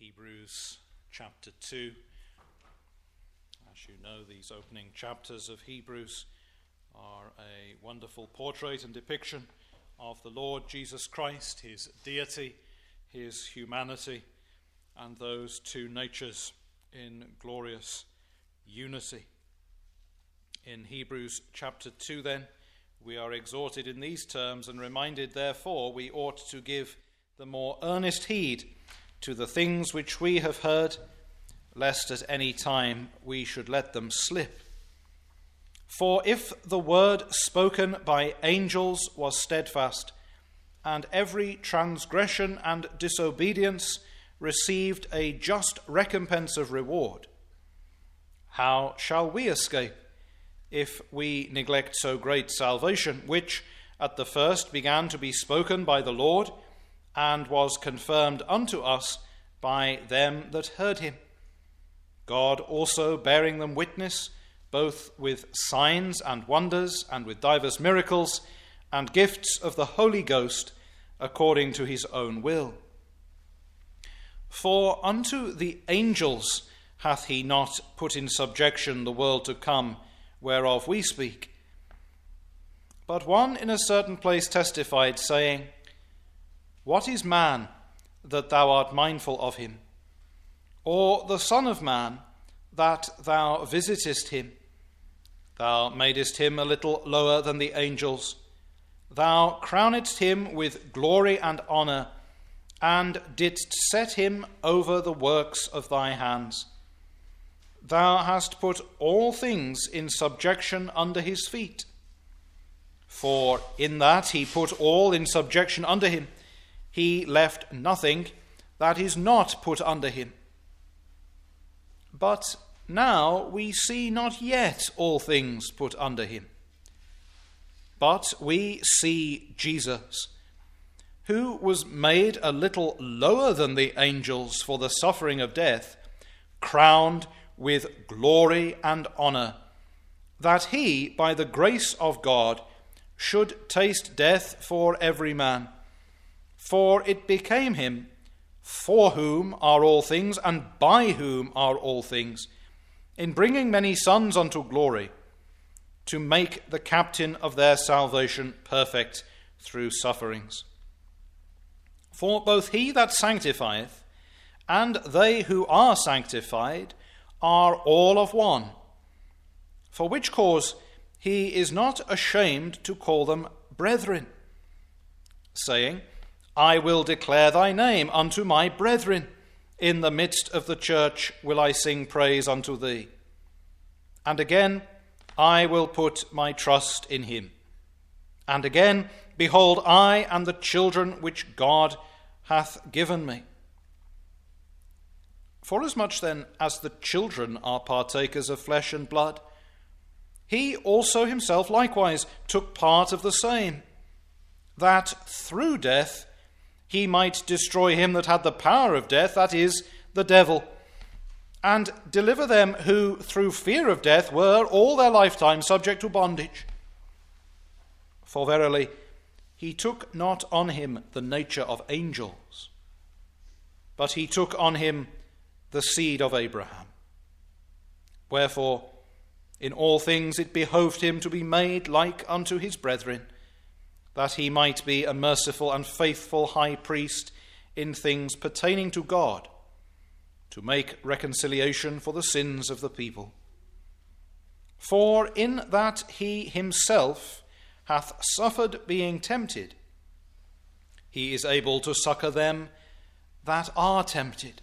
Hebrews chapter 2. As you know, these opening chapters of Hebrews are a wonderful portrait and depiction of the Lord Jesus Christ, his deity, his humanity, and those two natures in glorious unity. In Hebrews chapter 2, then, we are exhorted in these terms and reminded, therefore, we ought to give the more earnest heed to the things which we have heard, lest at any time we should let them slip. For if the word spoken by angels was steadfast, and every transgression and disobedience received a just recompense of reward, how shall we escape if we neglect so great salvation, which at the first began to be spoken by the Lord, and was confirmed unto us by them that heard him? God also bearing them witness, both with signs and wonders, and with divers miracles, and gifts of the Holy Ghost, according to his own will. For unto the angels hath he not put in subjection the world to come, whereof we speak. But one in a certain place testified, saying, What is man, that thou art mindful of him? Or the Son of Man, that thou visitest him? Thou madest him a little lower than the angels. Thou crownedst him with glory and honour, and didst set him over the works of thy hands. Thou hast put all things in subjection under his feet. For in that he put all in subjection under him, he left nothing that is not put under him. But now we see not yet all things put under him. But we see Jesus, who was made a little lower than the angels for the suffering of death, crowned with glory and honour, that he, by the grace of God, should taste death for every man. For it became him, for whom are all things, and by whom are all things, in bringing many sons unto glory, to make the captain of their salvation perfect through sufferings. For both he that sanctifieth and they who are sanctified are all of one, for which cause he is not ashamed to call them brethren, saying, I will declare thy name unto my brethren. In the midst of the church will I sing praise unto thee. And again, I will put my trust in him. And again, behold, I and the children which God hath given me. Forasmuch then as the children are partakers of flesh and blood, he also himself likewise took part of the same, that through death he might destroy him that had the power of death, that is, the devil, and deliver them who through fear of death were all their lifetime subject to bondage. For verily, he took not on him the nature of angels, but he took on him the seed of Abraham. Wherefore, in all things it behoved him to be made like unto his brethren, that he might be a merciful and faithful high priest in things pertaining to God, to make reconciliation for the sins of the people. For in that he himself hath suffered being tempted, he is able to succour them that are tempted.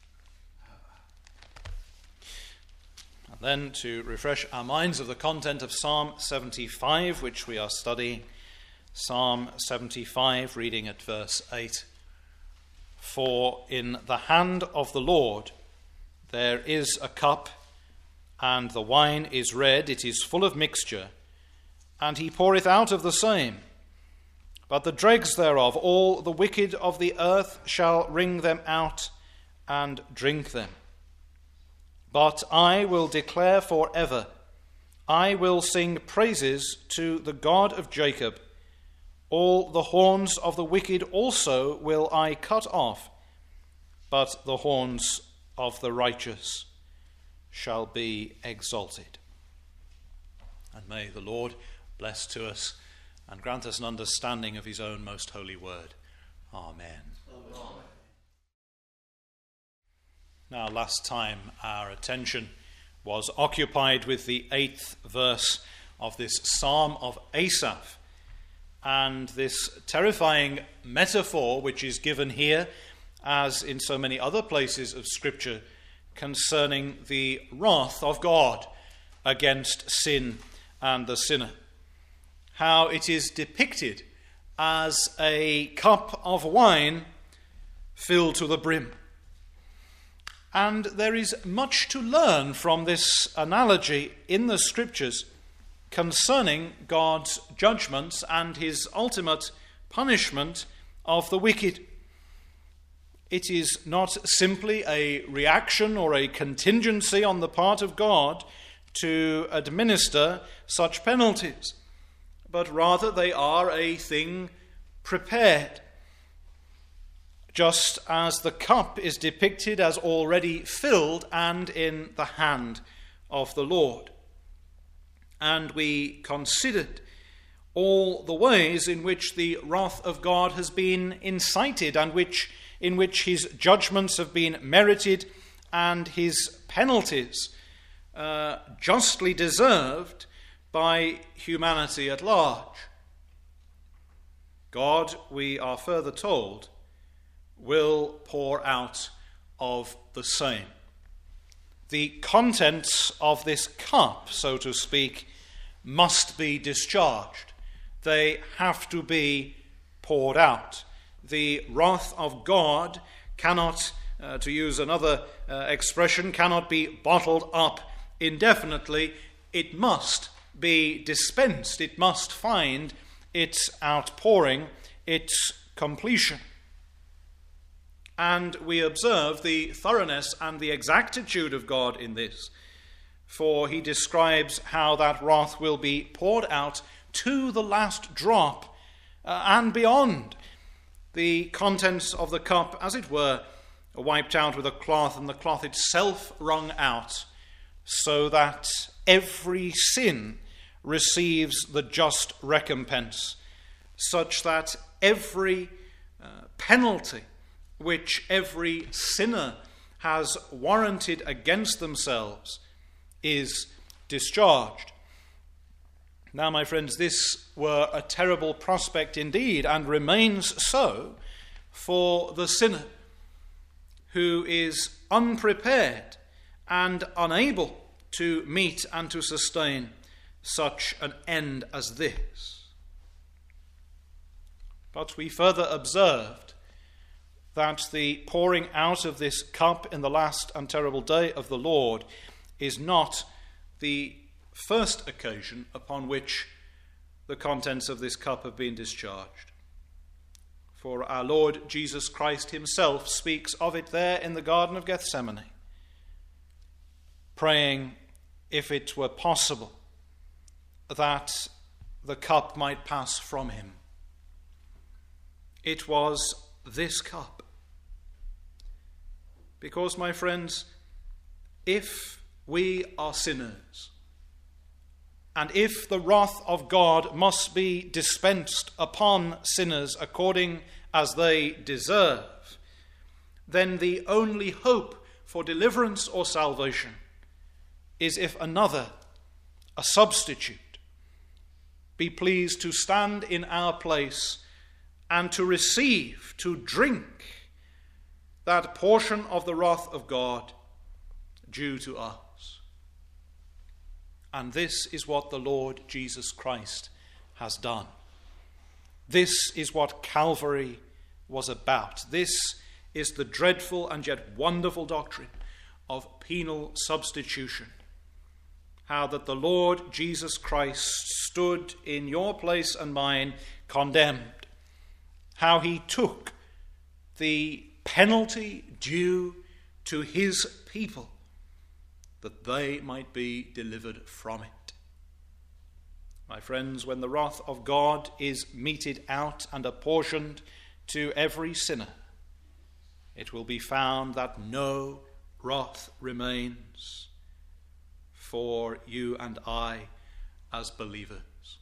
And then to refresh our minds of the content of Psalm 75, which we are studying, Psalm 75, reading at verse 8. For in the hand of the Lord there is a cup, and the wine is red, it is full of mixture, and he poureth out of the same. But the dregs thereof, all the wicked of the earth shall wring them out and drink them. But I will declare forever, I will sing praises to the God of Jacob. All the horns of the wicked also will I cut off, but the horns of the righteous shall be exalted. And may the Lord bless to us and grant us an understanding of his own most holy word. Amen. Amen. Now, last time our attention was occupied with the 8th verse of this Psalm of Asaph, and this terrifying metaphor which is given here, as in so many other places of Scripture, concerning the wrath of God against sin and the sinner. How it is depicted as a cup of wine filled to the brim. And there is much to learn from this analogy in the Scriptures concerning God's judgments and his ultimate punishment of the wicked. It is not simply a reaction or a contingency on the part of God to administer such penalties, but rather they are a thing prepared. Just as the cup is depicted as already filled and in the hand of the Lord. And we considered all the ways in which the wrath of God has been incited, and in which his judgments have been merited and his penalties justly deserved by humanity at large. God, we are further told, will pour out of the same. The contents of this cup, so to speak, must be discharged. They have to be poured out. The wrath of God cannot, to use another expression, cannot be bottled up indefinitely. It must be dispensed. It must find its outpouring, its completion. And we observe the thoroughness and the exactitude of God in this, for he describes how that wrath will be poured out to the last drop and beyond. The contents of the cup, as it were, are wiped out with a cloth, and the cloth itself wrung out, so that every sin receives the just recompense, such that every penalty which every sinner has warranted against themselves is discharged. Now, my friends, this were a terrible prospect indeed, and remains so for the sinner who is unprepared and unable to meet and to sustain such an end as this. But we further observed that the pouring out of this cup in the last and terrible day of the Lord is not the first occasion upon which the contents of this cup have been discharged. For our Lord Jesus Christ himself speaks of it there in the Garden of Gethsemane, praying, if it were possible, that the cup might pass from him. It was this cup. Because, my friends, if we are sinners, and if the wrath of God must be dispensed upon sinners according as they deserve, then the only hope for deliverance or salvation is if another, a substitute, be pleased to stand in our place and to receive, to drink that portion of the wrath of God due to us. And this is what the Lord Jesus Christ has done. This is what Calvary was about. This is the dreadful and yet wonderful doctrine of penal substitution. How that the Lord Jesus Christ stood in your place and mine condemned. How he took the penalty due to his people, that they might be delivered from it. My friends, when the wrath of God is meted out and apportioned to every sinner, it will be found that no wrath remains for you and I as believers.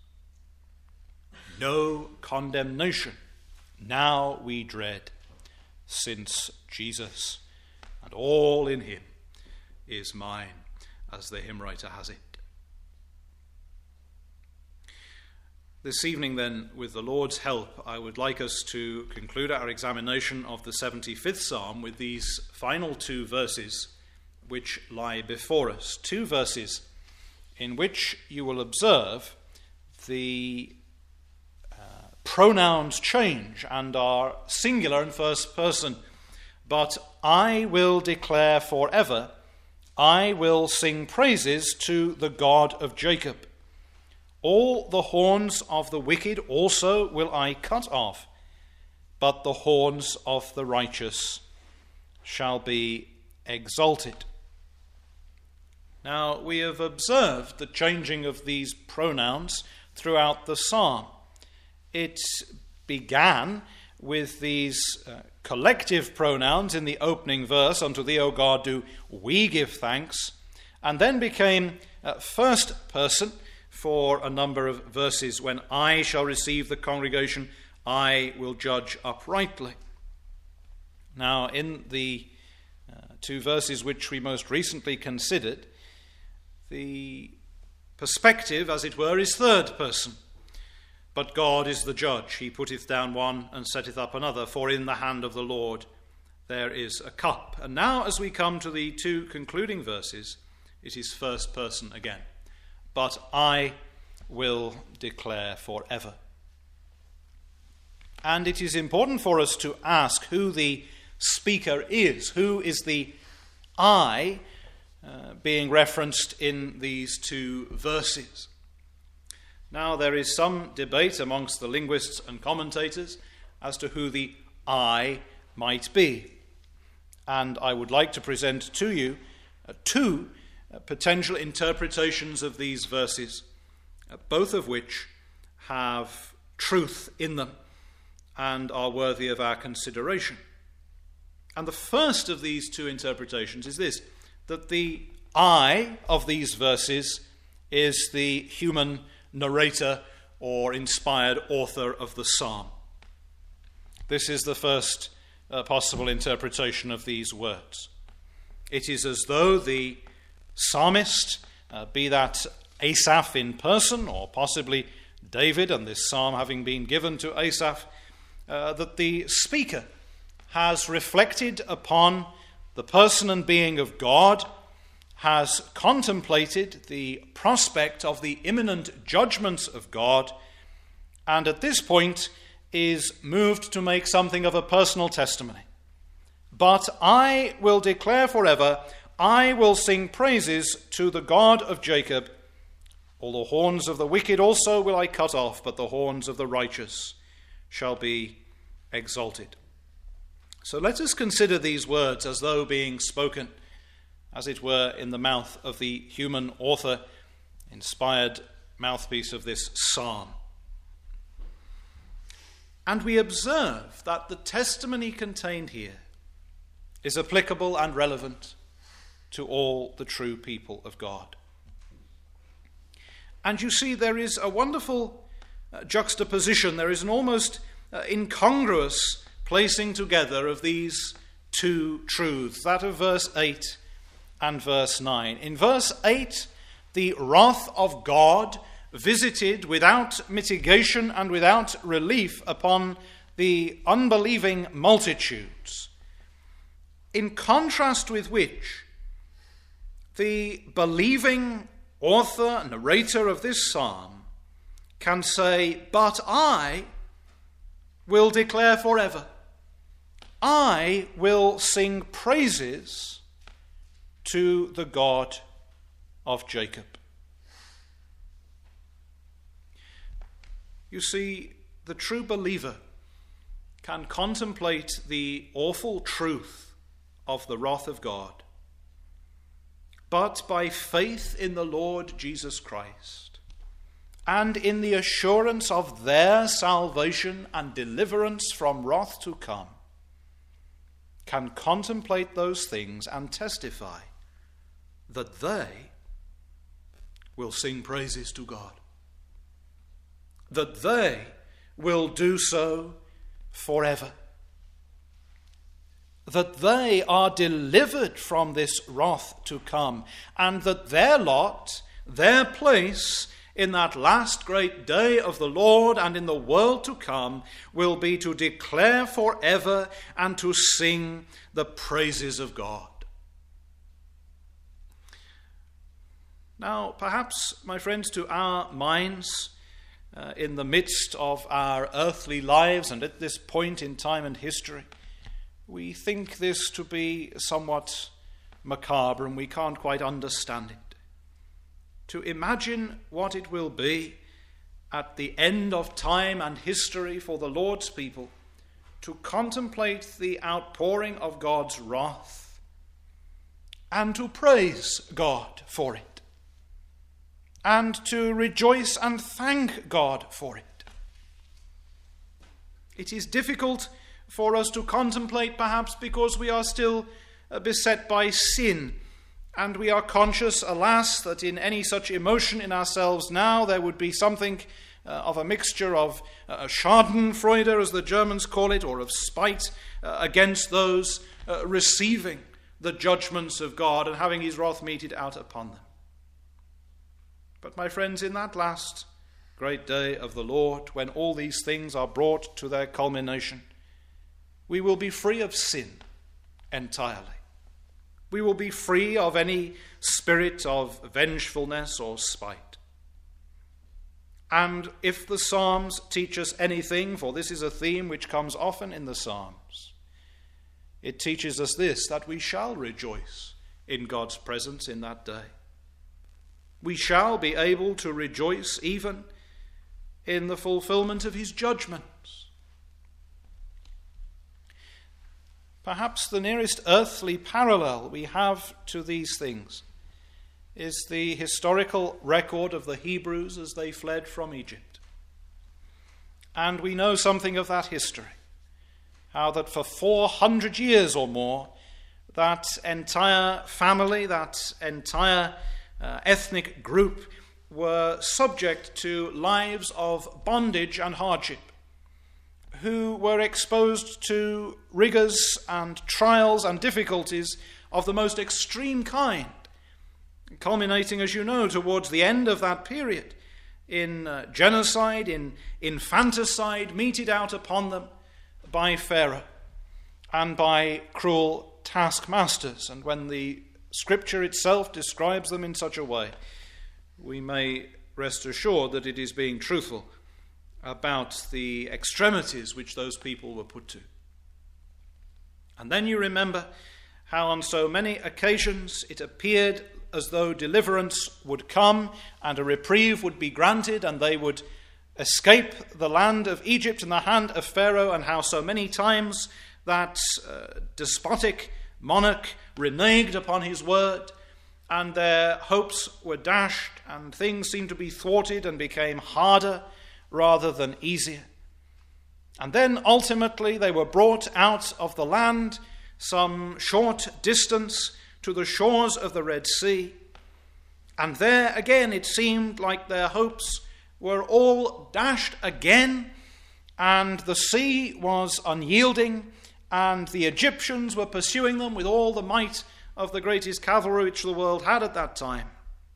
No condemnation now we dread, since Jesus and all in him is mine, as the hymn writer has it. This evening then, with the Lord's help, I would like us to conclude our examination of the 75th Psalm with these final two verses which lie before us. Two verses in which you will observe the pronouns change and are singular in first person. But I will declare forever, I will sing praises to the God of Jacob. All the horns of the wicked also will I cut off, but the horns of the righteous shall be exalted. Now, we have observed the changing of these pronouns throughout the psalm. It began with these collective pronouns in the opening verse, unto thee, O God, do we give thanks, and then became first person for a number of verses. When I shall receive the congregation, I will judge uprightly. Now, in the two verses which we most recently considered, the perspective, as it were, is third person. But God is the judge. He putteth down one and setteth up another, for in the hand of the Lord there is a cup. And now, as we come to the two concluding verses, it is first person again. But I will declare forever. And it is important for us to ask who the speaker is. Who is the I being referenced in these two verses? Now, there is some debate amongst the linguists and commentators as to who the I might be. And I would like to present to you two potential interpretations of these verses, both of which have truth in them and are worthy of our consideration. And the first of these two interpretations is this, that the I of these verses is the human narrator or inspired author of the psalm. This is the first possible interpretation of these words. It is as though the psalmist, be that Asaph in person or possibly David, and this psalm having been given to Asaph, that the speaker has reflected upon the person and being of God, has contemplated the prospect of the imminent judgments of God, and at this point is moved to make something of a personal testimony. But I will declare forever, I will sing praises to the God of Jacob. All the horns of the wicked also will I cut off, but the horns of the righteous shall be exalted. So let us consider these words as though being spoken, as it were, in the mouth of the human author, inspired mouthpiece of this psalm. And we observe that the testimony contained here is applicable and relevant to all the true people of God. And you see, there is a wonderful juxtaposition. There is an almost incongruous placing together of these two truths, that of verse 8 and verse 9. In verse 8, the wrath of God visited without mitigation and without relief upon the unbelieving multitudes, in contrast with which the believing author, narrator of this psalm can say, but I will declare forever. I will sing praises to the God of Jacob. You see, the true believer can contemplate the awful truth of the wrath of God, but by faith in the Lord Jesus Christ and in the assurance of their salvation and deliverance from wrath to come, can contemplate those things and testify that they will sing praises to God, that they will do so forever, that they are delivered from this wrath to come, and that their lot, their place in that last great day of the Lord and in the world to come will be to declare forever and to sing the praises of God. Now, perhaps, my friends, to our minds, in the midst of our earthly lives and at this point in time and history, we think this to be somewhat macabre and we can't quite understand it. To imagine what it will be at the end of time and history for the Lord's people to contemplate the outpouring of God's wrath and to praise God for it, and to rejoice and thank God for it. It is difficult for us to contemplate, perhaps because we are still beset by sin, and we are conscious, alas, that in any such emotion in ourselves now there would be something of a mixture of Schadenfreude, as the Germans call it, or of spite against those receiving the judgments of God and having his wrath meted out upon them. But my friends, in that last great day of the Lord, when all these things are brought to their culmination, we will be free of sin entirely. We will be free of any spirit of vengefulness or spite. And if the Psalms teach us anything, for this is a theme which comes often in the Psalms, it teaches us this, that we shall rejoice in God's presence in that day. We shall be able to rejoice even in the fulfillment of his judgments. Perhaps the nearest earthly parallel we have to these things is the historical record of the Hebrews as they fled from Egypt. And we know something of that history, how that for 400 years or more, that entire family, that entire ethnic group were subject to lives of bondage and hardship, who were exposed to rigors and trials and difficulties of the most extreme kind, culminating, as you know, towards the end of that period in genocide, in infanticide meted out upon them by Pharaoh and by cruel taskmasters. And when the Scripture itself describes them in such a way, we may rest assured that it is being truthful about the extremities which those people were put to. And then you remember how on so many occasions it appeared as though deliverance would come and a reprieve would be granted and they would escape the land of Egypt in the hand of Pharaoh, and how so many times that despotic monarch reneged upon his word, and their hopes were dashed, and things seemed to be thwarted and became harder rather than easier. And then ultimately they were brought out of the land some short distance to the shores of the Red Sea, and there again it seemed like their hopes were all dashed again, and the sea was unyielding, and the Egyptians were pursuing them with all the might of the greatest cavalry which the world had at that time.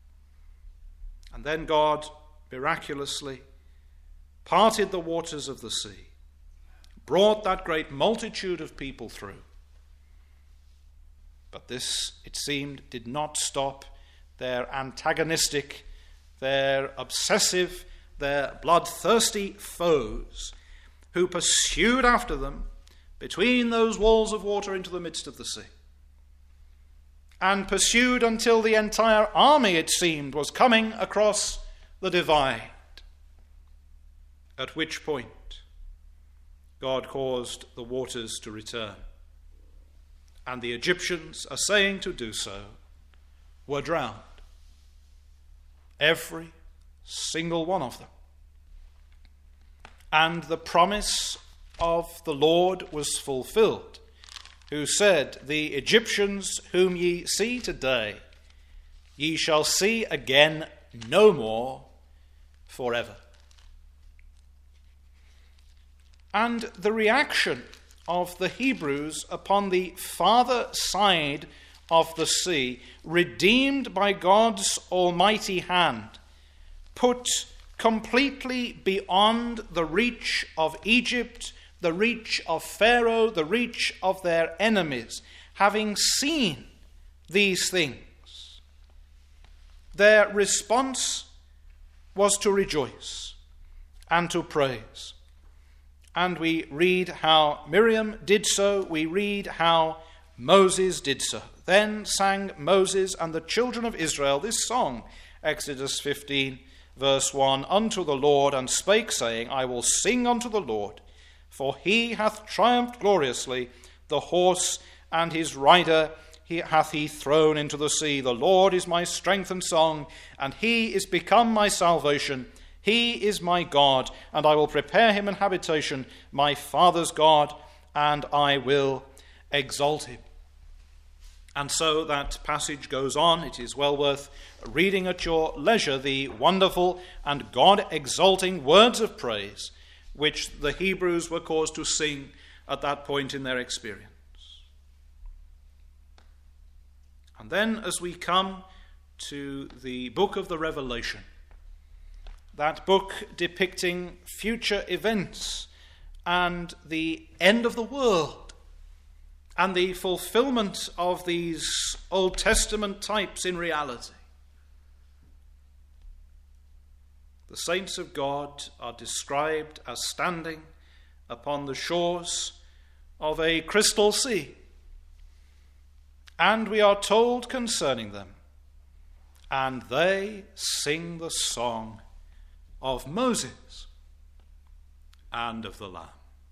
And then God miraculously parted the waters of the sea, brought that great multitude of people through. But this, it seemed, did not stop their antagonistic, their obsessive, their bloodthirsty foes who pursued after them between those walls of water into the midst of the sea, and pursued until the entire army, it seemed, was coming across the divide, at which point God caused the waters to return, and the Egyptians, essaying to do so, were drowned, every single one of them. And the promise of the Lord was fulfilled, who said, "The Egyptians whom ye see today, ye shall see again no more forever." And the reaction of the Hebrews upon the farther side of the sea, redeemed by God's almighty hand, put completely beyond the reach of Egypt, the reach of Pharaoh, the reach of their enemies, having seen these things, their response was to rejoice and to praise. And we read how Miriam did so, we read how Moses did so. Then sang Moses and the children of Israel this song, Exodus 15, verse 1, unto the Lord, and spake, saying, I will sing unto the Lord, for he hath triumphed gloriously, the horse and his rider hath he thrown into the sea. The Lord is my strength and song, and he is become my salvation. He is my God, and I will prepare him an habitation, my father's God, and I will exalt him. And so that passage goes on. It is well worth reading at your leisure the wonderful and God-exalting words of praise which the Hebrews were caused to sing at that point in their experience. And then as we come to the book of the Revelation, that book depicting future events and the end of the world and the fulfillment of these Old Testament types in reality, the saints of God are described as standing upon the shores of a crystal sea, and we are told concerning them, and they sing the song of Moses and of the Lamb.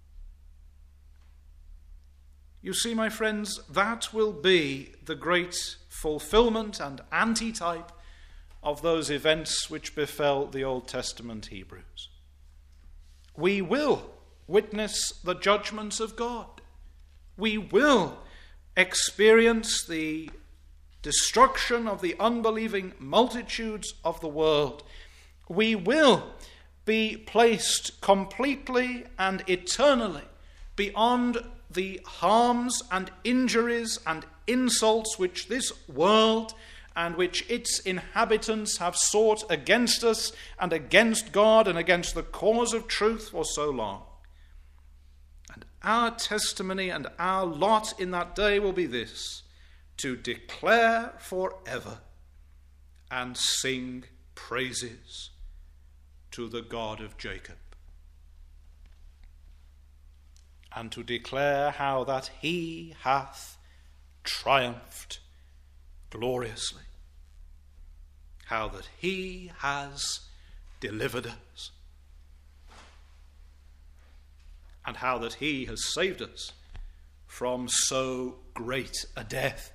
You see, my friends, that will be the great fulfillment and antitype of those events which befell the Old Testament Hebrews. We will witness the judgments of God. We will experience the destruction of the unbelieving multitudes of the world. We will be placed completely and eternally beyond the harms and injuries and insults which this world and which its inhabitants have sought against us and against God and against the cause of truth for so long. And our testimony and our lot in that day will be this: to declare forever and sing praises to the God of Jacob, and to declare how that he hath triumphed gloriously, how that he has delivered us, and how that he has saved us from so great a death.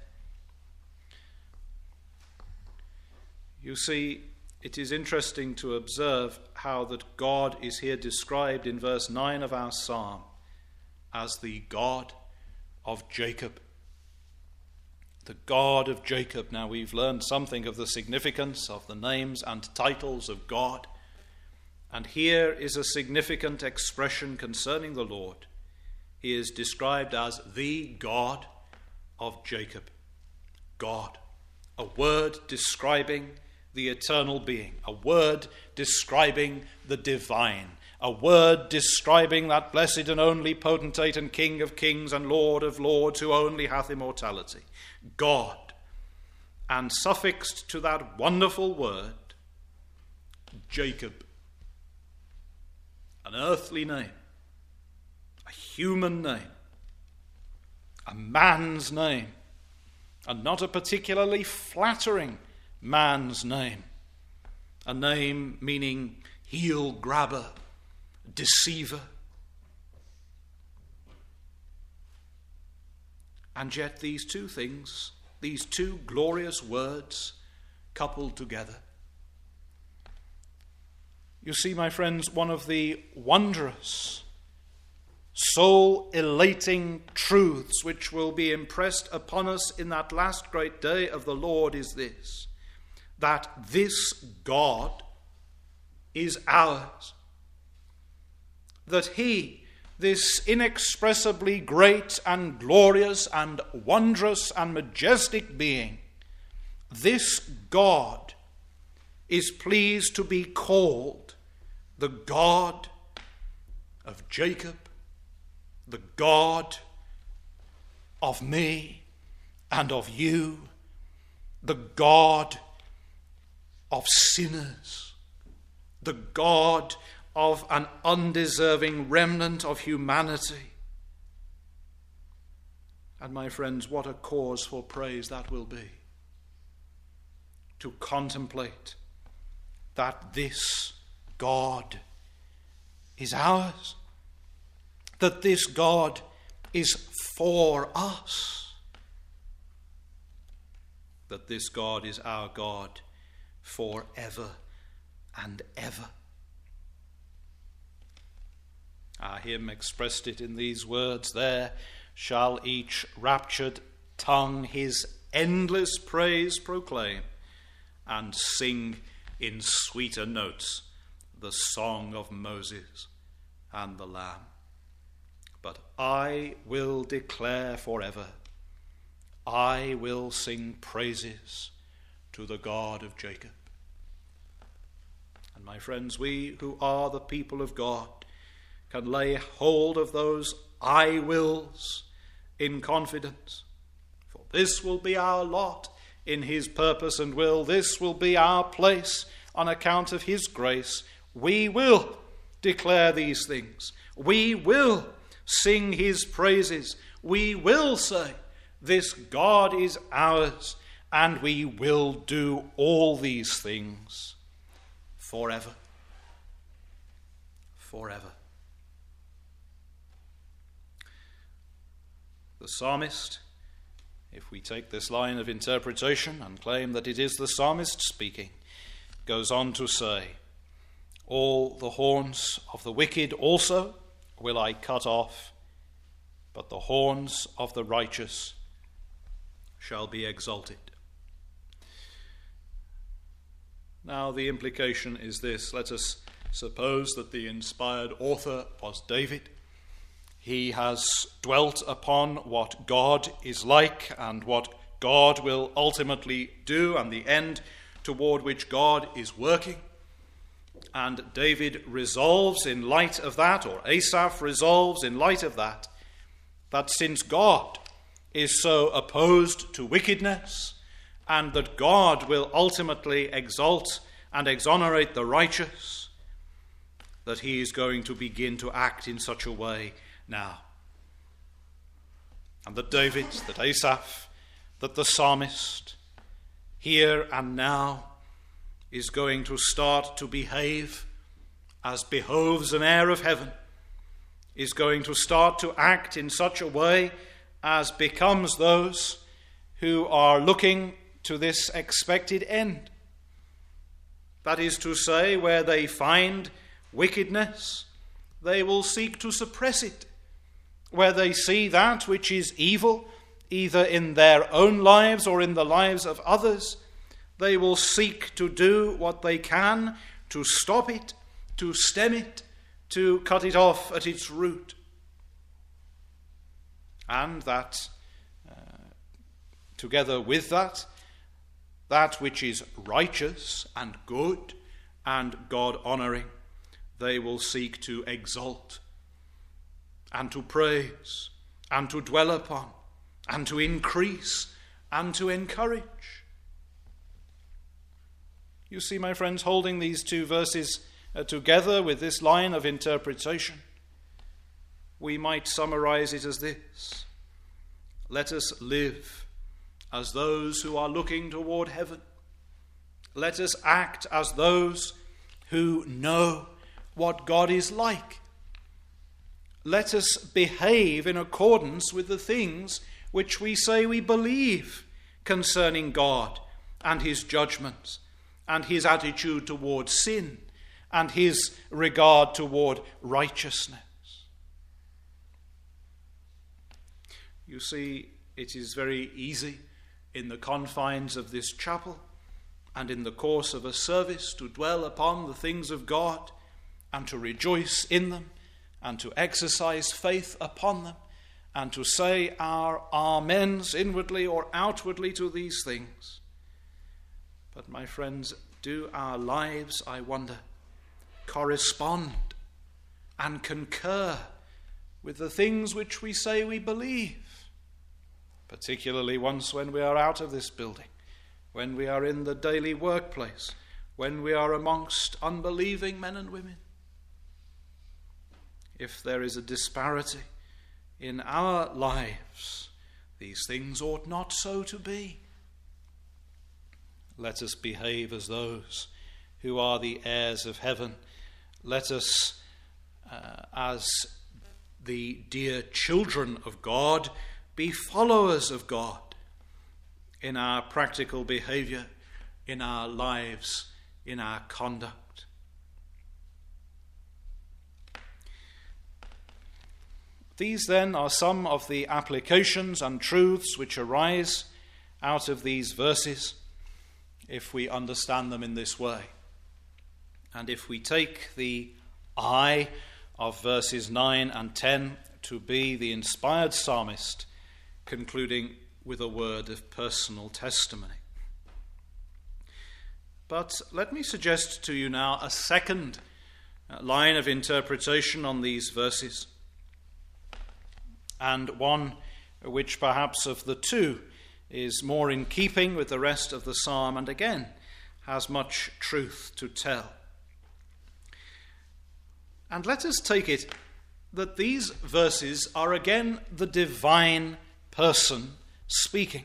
You see, it is interesting to observe how that God is here described in verse 9 of our psalm as the God of Jacob. The God of Jacob. Now, we've learned something of the significance of the names and titles of God. And here is a significant expression concerning the Lord. He is described as the God of Jacob. God. A word describing the eternal being. A word describing the divine. A word describing that blessed and only potentate and King of kings and Lord of lords who only hath immortality. God. And suffixed to that wonderful word, Jacob. An earthly name. A human name. A man's name. And not a particularly flattering man's name. A name meaning heel grabber, deceiver. And yet these two things, these two glorious words coupled together. You see, my friends, one of the wondrous soul-elating truths which will be impressed upon us in that last great day of the Lord is this: that this God is ours, that he, this inexpressibly great and glorious and wondrous and majestic being, this God is pleased to be called the God of Jacob, the God of me and of you, the God of sinners, the God of an undeserving remnant of humanity. And my friends, what a cause for praise that will be, to contemplate that this God is ours, that this God is for us, that this God is our God forever and ever. Our hymn expressed it in these words: there shall each raptured tongue his endless praise proclaim, and sing in sweeter notes the song of Moses and the Lamb. But I will declare forever, I will sing praises to the God of Jacob. And my friends, we who are the people of God can lay hold of those I wills in confidence. For this will be our lot in his purpose and will. This will be our place on account of his grace. We will declare these things. We will sing his praises. We will say, this God is ours, and we will do all these things forever. Forever. The psalmist, if we take this line of interpretation and claim that it is the psalmist speaking, goes on to say, all the horns of the wicked also will I cut off, but the horns of the righteous shall be exalted. Now the implication is this. Let us suppose that the inspired author was David. He has dwelt upon what God is like and what God will ultimately do and the end toward which God is working. And David resolves in light of that, or Asaph resolves in light of that, that since God is so opposed to wickedness and that God will ultimately exalt and exonerate the righteous, that he is going to begin to act in such a way now. And that David, that Asaph, that the psalmist, here and now, is going to start to behave as behoves an heir of heaven, is going to start to act in such a way as becomes those who are looking to this expected end. That is to say, where they find wickedness, they will seek to suppress it. Where they see that which is evil, either in their own lives or in the lives of others, they will seek to do what they can to stop it, to stem it, to cut it off at its root. And that, together with that, that which is righteous and good and God-honoring, they will seek to exalt and to praise and to dwell upon and to increase and to encourage. You see, my friends, holding these two verses together with this line of interpretation, we might summarize it as this: let us live as those who are looking toward heaven. Let us act as those who know what God is like. Let us behave in accordance with the things which we say we believe concerning God and his judgments and his attitude toward sin and his regard toward righteousness. You see, it is very easy in the confines of this chapel and in the course of a service to dwell upon the things of God and to rejoice in them and to exercise faith upon them and to say our amens inwardly or outwardly to these things. But my friends, do our lives, I wonder, correspond and concur with the things which we say we believe, particularly once when we are out of this building, when we are in the daily workplace, when we are amongst unbelieving men and women? If there is a disparity in our lives, these things ought not so to be. Let us behave as those who are the heirs of heaven. Let us, as the dear children of God, be followers of God in our practical behavior, in our lives, in our conduct. These then are some of the applications and truths which arise out of these verses if we understand them in this way. And if we take the I of verses 9 and 10 to be the inspired psalmist, concluding with a word of personal testimony. But let me suggest to you now a second line of interpretation on these verses, and one which perhaps of the two is more in keeping with the rest of the psalm and again has much truth to tell. And let us take it that these verses are again the divine person speaking.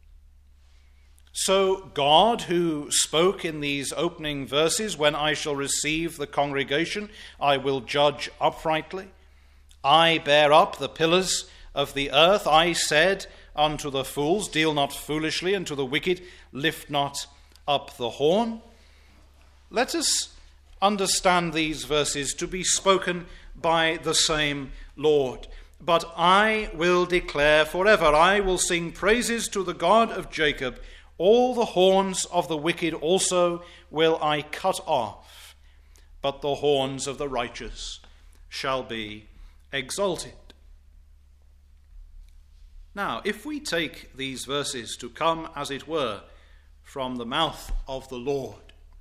So God, who spoke in these opening verses, "When I shall receive the congregation, I will judge uprightly. I bear up the pillars of the earth. I said unto the fools, deal not foolishly, and to the wicked, lift not up the horn." Let us understand these verses to be spoken by the same Lord. "But I will declare forever, I will sing praises to the God of Jacob. All the horns of the wicked also will I cut off, but the horns of the righteous shall be exalted." Now, if we take these verses to come, as it were, from the mouth of the Lord,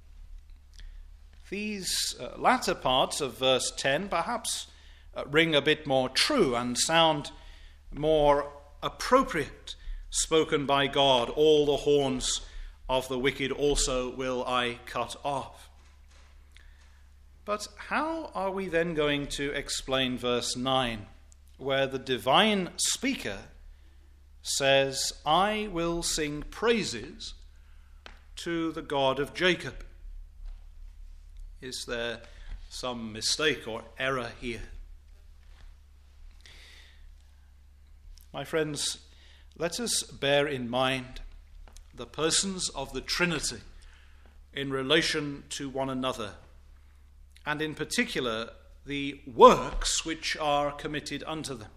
these latter parts of verse 10 perhaps ring a bit more true and sound more appropriate, spoken by God. All the horns of the wicked also will I cut off. But how are we then going to explain verse 9, where the divine speaker says, "I will sing praises to the God of Jacob"? Is there some mistake or error here? My friends, let us bear in mind the persons of the Trinity in relation to one another, and in particular the works which are committed unto them.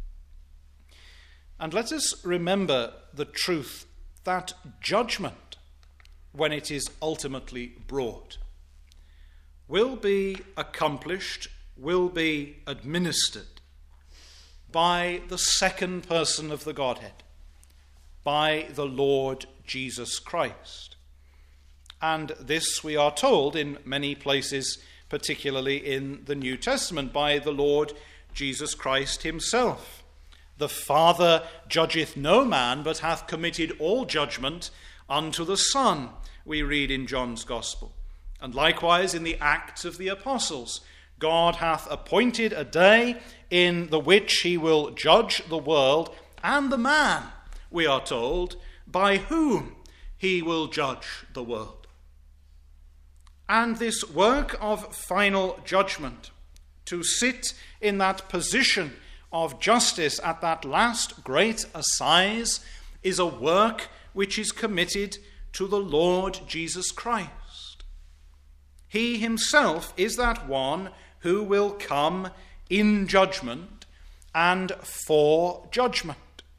And let us remember the truth that judgment, when it is ultimately brought, will be accomplished, will be administered by the second person of the Godhead, by the Lord Jesus Christ. And this, we are told in many places, particularly in the New Testament, by the Lord Jesus Christ himself. "The Father judgeth no man, but hath committed all judgment unto the Son," we read in John's Gospel. And likewise in the Acts of the Apostles, "God hath appointed a day in the which he will judge the world and the man," we are told, "by whom he will judge the world." And this work of final judgment, to sit in that position of justice at that last great assize, is a work which is committed to the Lord Jesus Christ. He himself is that one who will come in judgment and for judgment.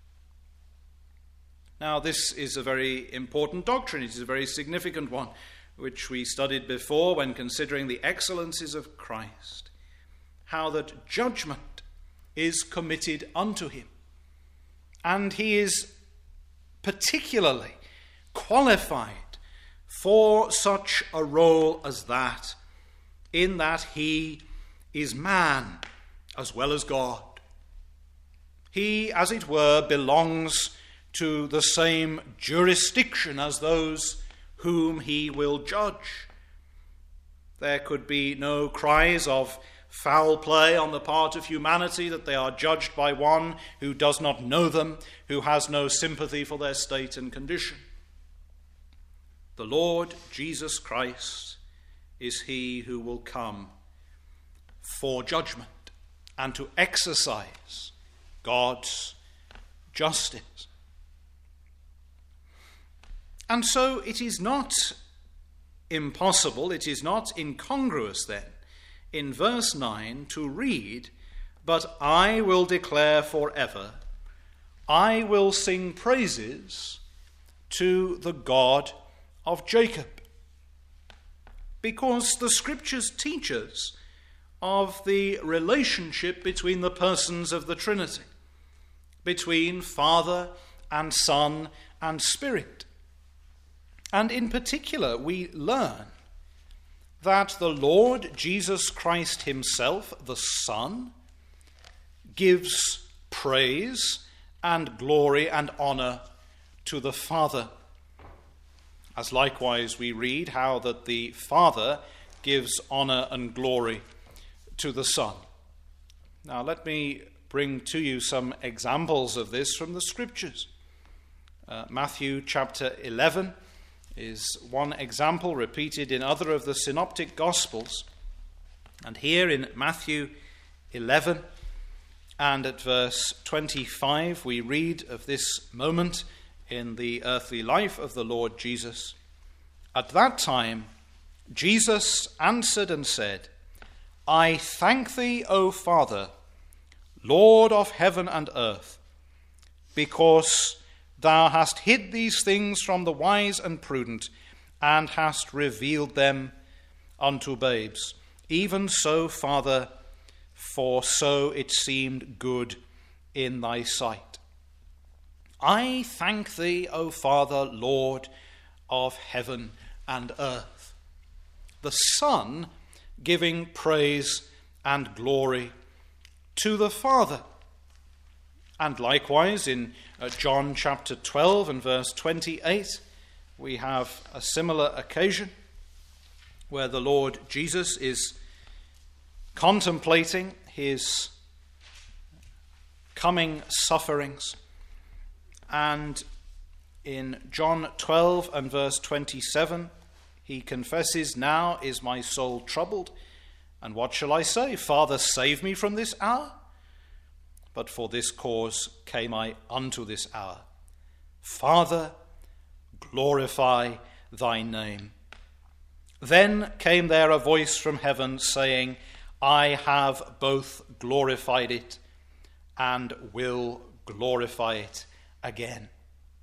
Now, this is a very important doctrine. It is a very significant one, which we studied before when considering the excellencies of Christ. How that judgment is committed unto him. And he is particularly qualified for such a role as that, in that he is man as well as God. He, as it were, belongs to the same jurisdiction as those whom he will judge. There could be no cries of foul play on the part of humanity that they are judged by one who does not know them, who has no sympathy for their state and condition. The Lord Jesus Christ is he who will come for judgment and to exercise God's justice. And so it is not impossible, it is not incongruous then, in verse 9 to read, "But I will declare forever, I will sing praises to the God of Jacob." Because the Scriptures teach us of the relationship between the persons of the Trinity, between Father and Son and Spirit. And in particular, we learn that the Lord Jesus Christ himself, the Son, gives praise and glory and honor to the Father. As likewise we read how that the Father gives honor and glory to the Son. Now let me bring to you some examples of this from the Scriptures. Matthew chapter 11 is one example repeated in other of the synoptic Gospels. And here in Matthew 11 and at verse 25 we read of this moment in the earthly life of the Lord Jesus. "At that time Jesus answered and said, I thank thee, O Father, Lord of heaven and earth, because thou hast hid these things from the wise and prudent, and hast revealed them unto babes. Even so, Father, for so it seemed good in thy sight. I thank thee, O Father, Lord of heaven and earth." The Son giving praise and glory to the Father. And likewise in John chapter 12 and verse 28, we have a similar occasion where the Lord Jesus is contemplating his coming sufferings. And in John 12 and verse 27, he confesses, "Now is my soul troubled, and what shall I say? Father, save me from this hour? But for this cause came I unto this hour. Father, glorify thy name." Then came there a voice from heaven saying, "I have both glorified it and will glorify it again."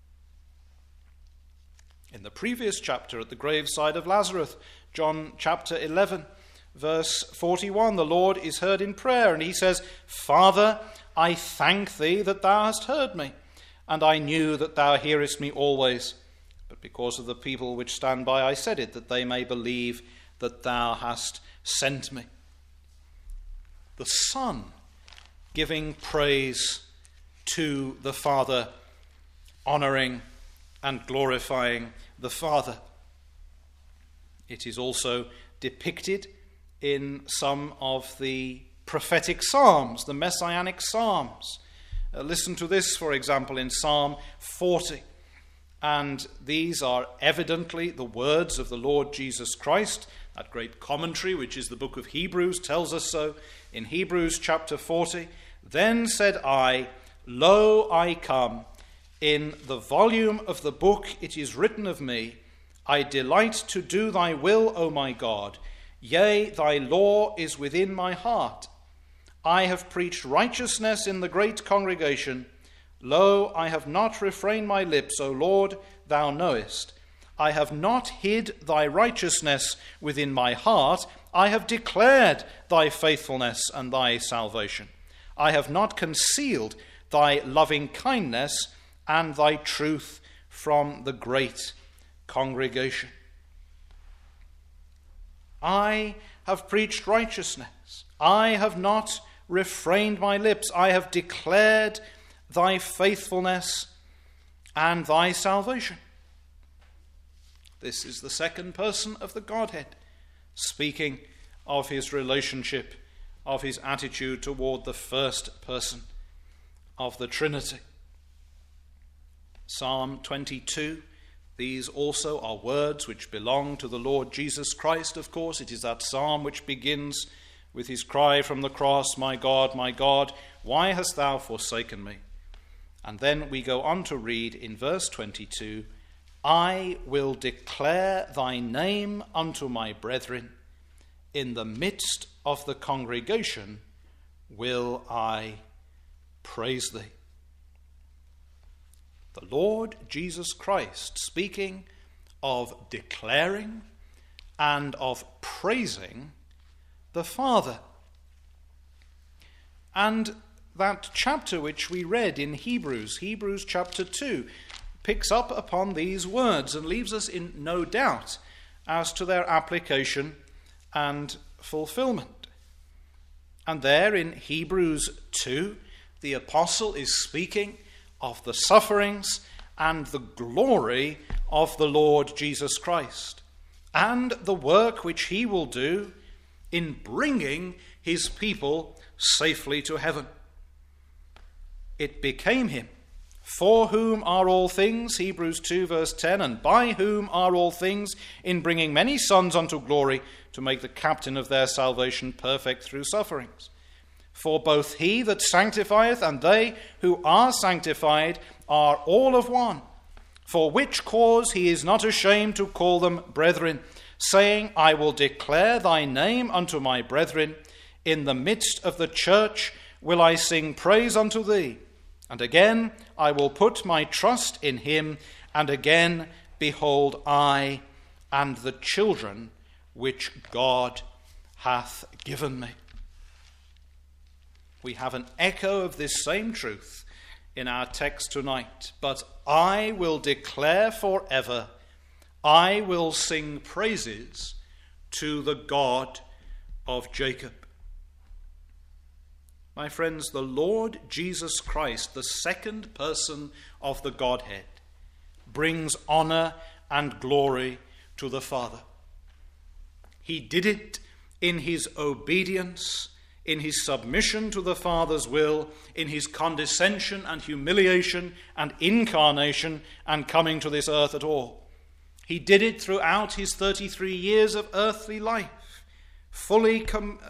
In the previous chapter at the graveside of Lazarus, John chapter 11, verse 41, the Lord is heard in prayer, and he says, "Father, I thank thee that thou hast heard me, and I knew that thou hearest me always. But because of the people which stand by, I said it, that they may believe that thou hast sent me." The Son giving praise to the Father, honoring and glorifying the Father. It is also depicted in some of the prophetic psalms, the messianic psalms. Listen to this, for example, in Psalm 40. And these are evidently the words of the Lord Jesus Christ. That great commentary, which is the book of Hebrews, tells us so. In Hebrews chapter 40, "Then said I, Lo, I come. In the volume of the book it is written of me, I delight to do thy will, O my God. Yea, thy law is within my heart. I have preached righteousness in the great congregation. Lo, I have not refrained my lips, O Lord, thou knowest. I have not hid thy righteousness within my heart. I have declared thy faithfulness and thy salvation. I have not concealed thy loving kindness and thy truth from the great congregation. I have preached righteousness. I have not refrained my lips. I have declared thy faithfulness and thy salvation. This is the second person of the Godhead, speaking of his relationship, of his attitude toward the first person of the Trinity. Psalm 22, these also are words which belong to the Lord Jesus Christ, of course. It is that psalm which begins with his cry from the cross, my God, why hast thou forsaken me? And then we go on to read in verse 22, I will declare thy name unto my brethren. In the midst of the congregation will I praise thee. The Lord Jesus Christ, speaking of declaring and of praising the Father. And that chapter which we read in Hebrews chapter 2, picks up upon these words and leaves us in no doubt as to their application and fulfillment. And there in Hebrews 2, the apostle is speaking of the sufferings and the glory of the Lord Jesus Christ, and the work which he will do in bringing his people safely to heaven. It became him, for whom are all things, Hebrews 2 verse 10, and by whom are all things, in bringing many sons unto glory, to make the captain of their salvation perfect through sufferings. For both he that sanctifieth and they who are sanctified are all of one. For which cause he is not ashamed to call them brethren, saying, I will declare thy name unto my brethren. In the midst of the church will I sing praise unto thee. And again, I will put my trust in him. And again, behold, I and the children which God hath given me. We have an echo of this same truth in our text tonight. But I will declare forever, I will sing praises to the God of Jacob. My friends, the Lord Jesus Christ, the second person of the Godhead, brings honor and glory to the Father. He did it in his obedience, in his submission to the Father's will, in his condescension and humiliation and incarnation and coming to this earth at all. He did it throughout his 33 years of earthly life, fully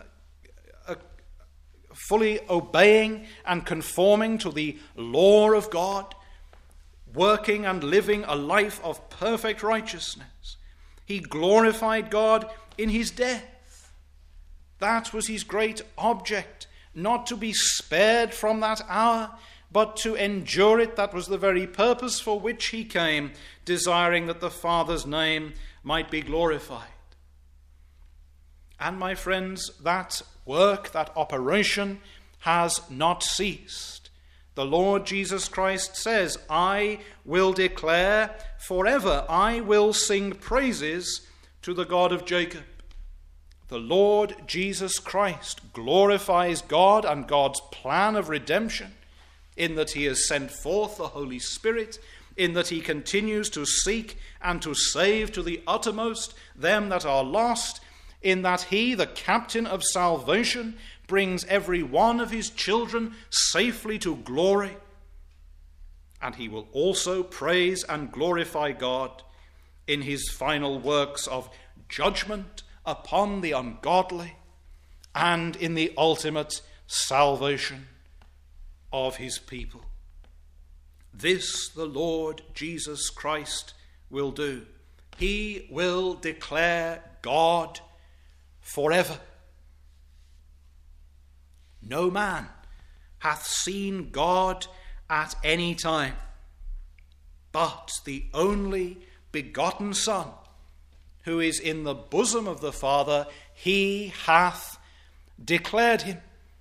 obeying and conforming to the law of God, working and living a life of perfect righteousness. He glorified God in his death. That was his great object, not to be spared from that hour, but to endure it. That was the very purpose for which he came, desiring that the Father's name might be glorified. And my friends, that work, that operation has not ceased. The Lord Jesus Christ says, I will declare forever, I will sing praises to the God of Jacob. The Lord Jesus Christ glorifies God and God's plan of redemption in that he has sent forth the Holy Spirit, in that he continues to seek and to save to the uttermost them that are lost, in that he, the captain of salvation, brings every one of his children safely to glory. And he will also praise and glorify God in his final works of judgment upon the ungodly and in the ultimate salvation of his people. This the Lord Jesus Christ will do. He will declare God forever. No man hath seen God at any time, but the only begotten Son, who is in the bosom of the Father, he hath declared him.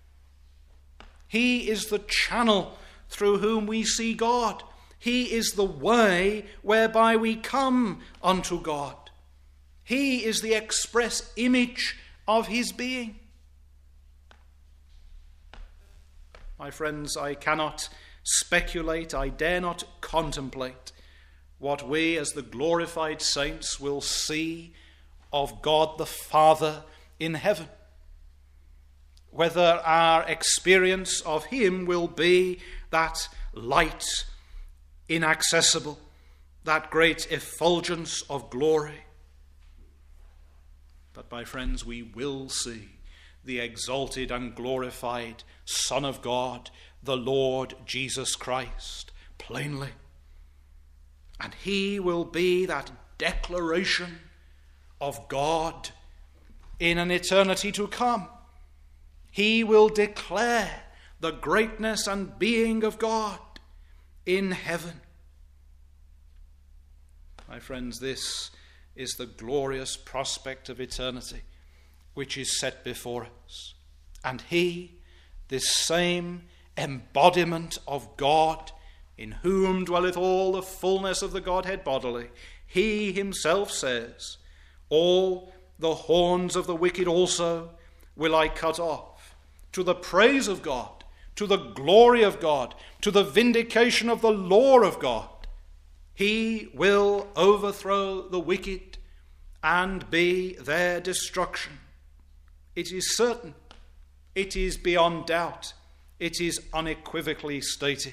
He is the channel through whom we see God. He is the way whereby we come unto God. He is the express image of his being. My friends, I cannot speculate, I dare not contemplate what we as the glorified saints will see of God the Father in heaven. Whether our experience of him will be that light inaccessible, that great effulgence of glory. But my friends, we will see the exalted and glorified Son of God, the Lord Jesus Christ, plainly. And he will be that declaration of God in an eternity to come. He will declare the greatness and being of God in heaven. My friends, this is the glorious prospect of eternity which is set before us. And he, this same embodiment of God, in whom dwelleth all the fullness of the Godhead bodily, he himself says, all the horns of the wicked also will I cut off, to the praise of God, to the glory of God, to the vindication of the law of God. He will overthrow the wicked and be their destruction. It is certain. It is beyond doubt. It is unequivocally stated.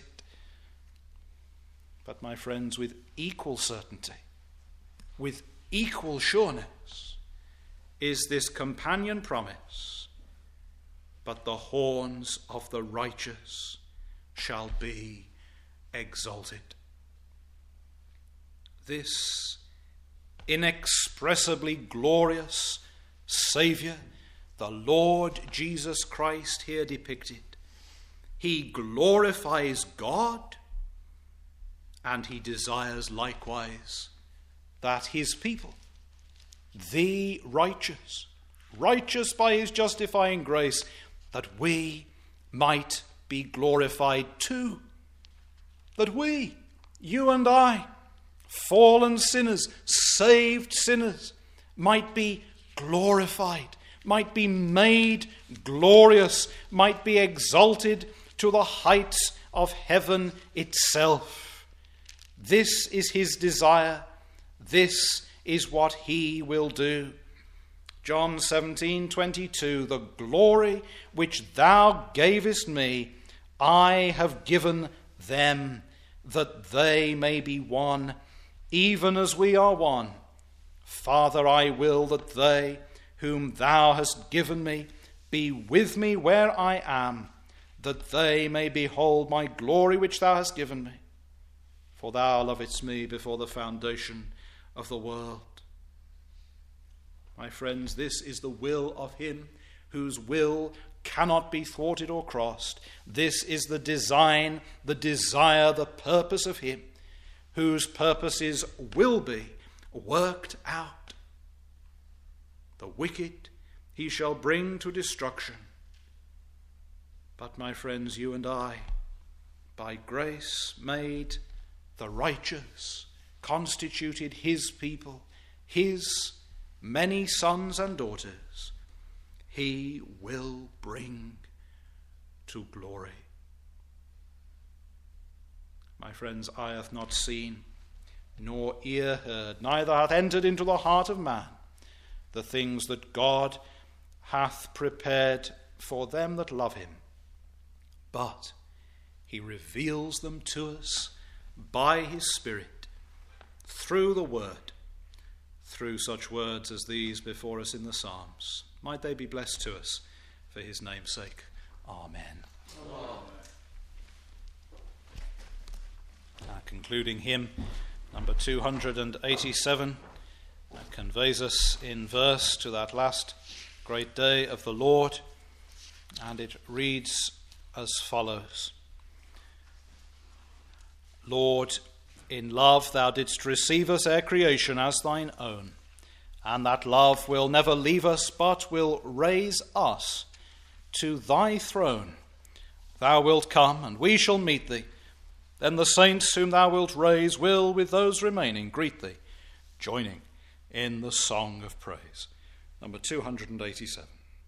But my friends, with equal certainty, with equal sureness, is this companion promise: but the horns of the righteous shall be exalted. This inexpressibly glorious Saviour, the Lord Jesus Christ here depicted, he glorifies God, and he desires likewise that his people, the righteous, righteous by his justifying grace, that we might be glorified too. That we, you and I, fallen sinners, saved sinners, might be glorified, might be made glorious, might be exalted to the heights of heaven itself. This is his desire. This is what he will do. John 17:22, the glory which thou gavest me, I have given them, that they may be one, even as we are one. Father, I will that they whom thou hast given me be with me where I am, that they may behold my glory which thou hast given me. For thou lovedst me before the foundation of the world. My friends, this is the will of him whose will cannot be thwarted or crossed. This is the design, the desire, the purpose of him whose purposes will be worked out. The wicked he shall bring to destruction. But my friends, you and I, by grace made the righteous, constituted his people, his many sons and daughters, he will bring to glory. My friends, eye hath not seen, nor ear heard, neither hath entered into the heart of man the things that God hath prepared for them that love him. But he reveals them to us by his Spirit, through the Word, through such words as these before us in the Psalms. Might they be blessed to us for his name's sake. Amen. Amen. Our concluding hymn, number 287, conveys us in verse to that last great day of the Lord, and it reads as follows: Lord, in love thou didst receive us ere creation as thine own, and that love will never leave us, but will raise us to thy throne. Thou wilt come, and we shall meet thee. Then the saints whom thou wilt raise will, with those remaining, greet thee, joining in the song of praise. Number 287.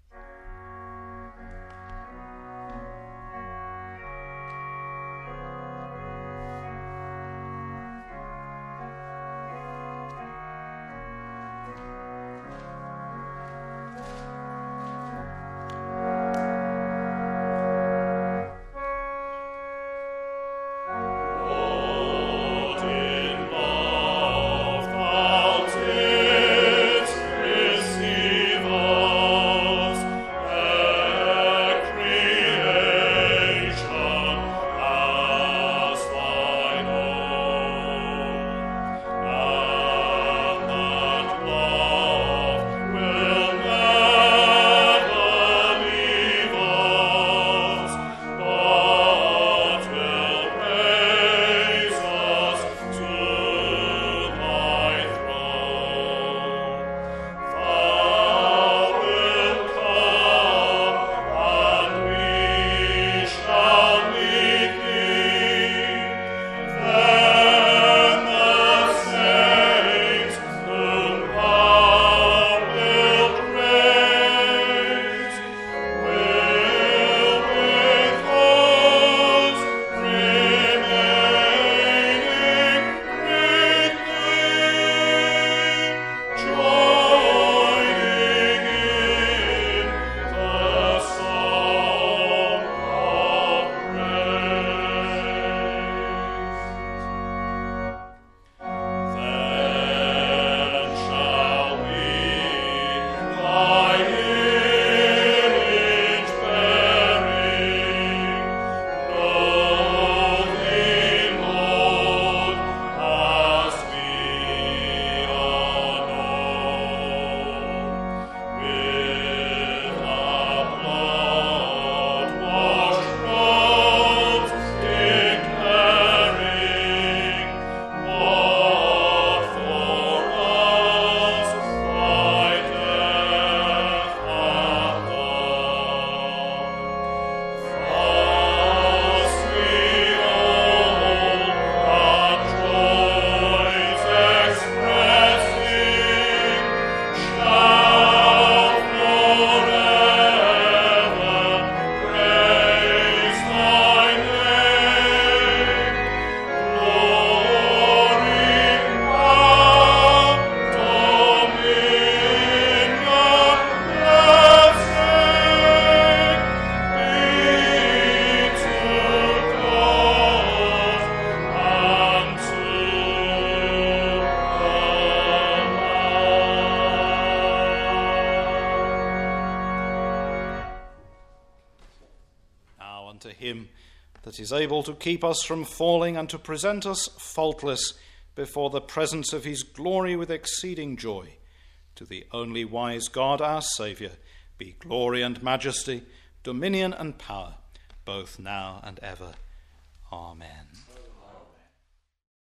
That is able to keep us from falling and to present us faultless before the presence of his glory with exceeding joy. To the only wise God, our Saviour, be glory and majesty, dominion and power, both now and ever. Amen.